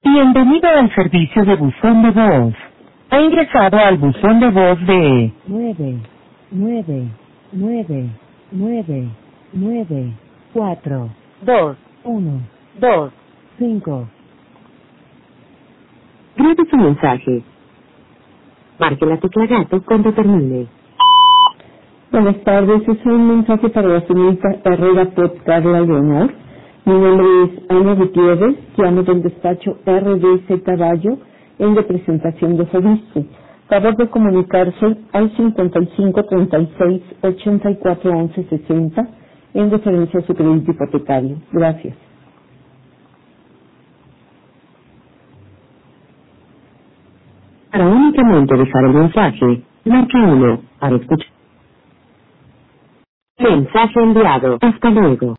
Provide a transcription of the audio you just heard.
Bienvenido al servicio de buzón de voz. Ha ingresado al buzón de voz de 999942125. Grabe su mensaje. Marque la tecla gato cuando termine. Buenas tardes, es un mensaje para la señorita Herrera Pot Carla Leonor. Mi nombre es Ana Gutiérrez, llamo del despacho RDC Caballo en representación de Fobiste. Favor de comunicarse al 55 36 84 11 60 en referencia a su crédito hipotecario. Gracias. Para únicamente dejar el mensaje, marque 1 para escuchar. Mensaje enviado. Hasta luego.